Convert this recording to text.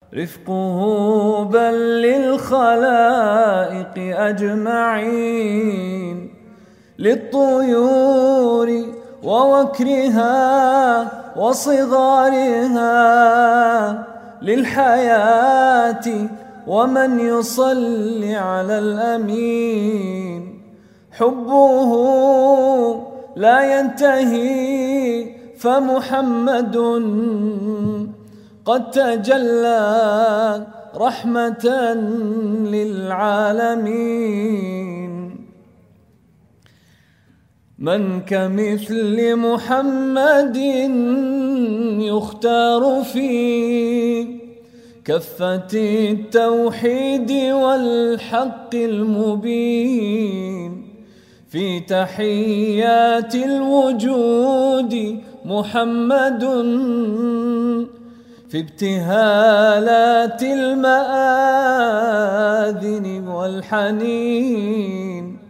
رفقه بل للخلائق أجمعين، للطيور ووكرها وصغارها، للحياة ومن يصلي على الأمين. حبه لا ينتهي فمحمد قد تجلى رحمة للعالمين. من كمثل محمد يختار في كفة التوحيد والحق المبين، في تحيات الوجود محمد، في ابتهالات المآذن والحنين.